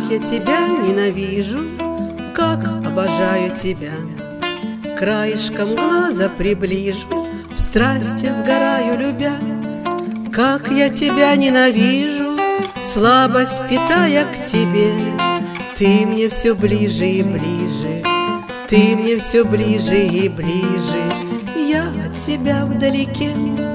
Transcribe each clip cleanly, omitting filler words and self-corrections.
я тебя ненавижу, как обожаю тебя. Краешком глаза приближу, в страсти сгораю, любя. Как я тебя ненавижу, слабость питая к тебе. Ты мне все ближе и ближе, ты мне все ближе и ближе, я от тебя вдалеке.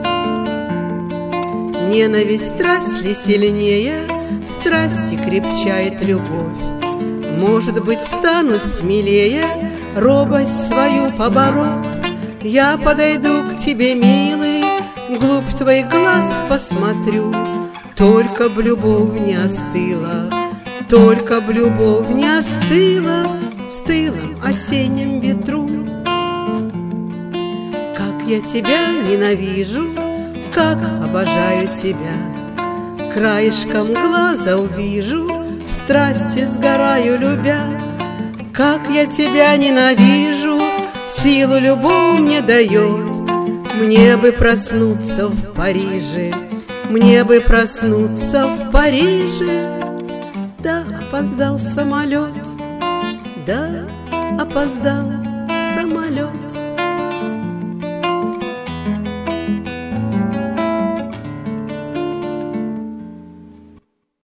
Ненависть страсть ли сильнее, в страсти крепчает любовь. Может быть, стану смелее, робость свою поборов. Я подойду к тебе, милый, вглубь твоих глаз посмотрю. Только б любовь не остыла, только б любовь не остыла в стылом осеннем ветру. Как я тебя ненавижу, как обожаю тебя. Краешком глаза увижу, в страсти сгораю, любя. Как я тебя ненавижу, силу любовь мне дает. Мне бы проснуться в Париже, мне бы проснуться в Париже. Да, опоздал самолет, да, опоздал.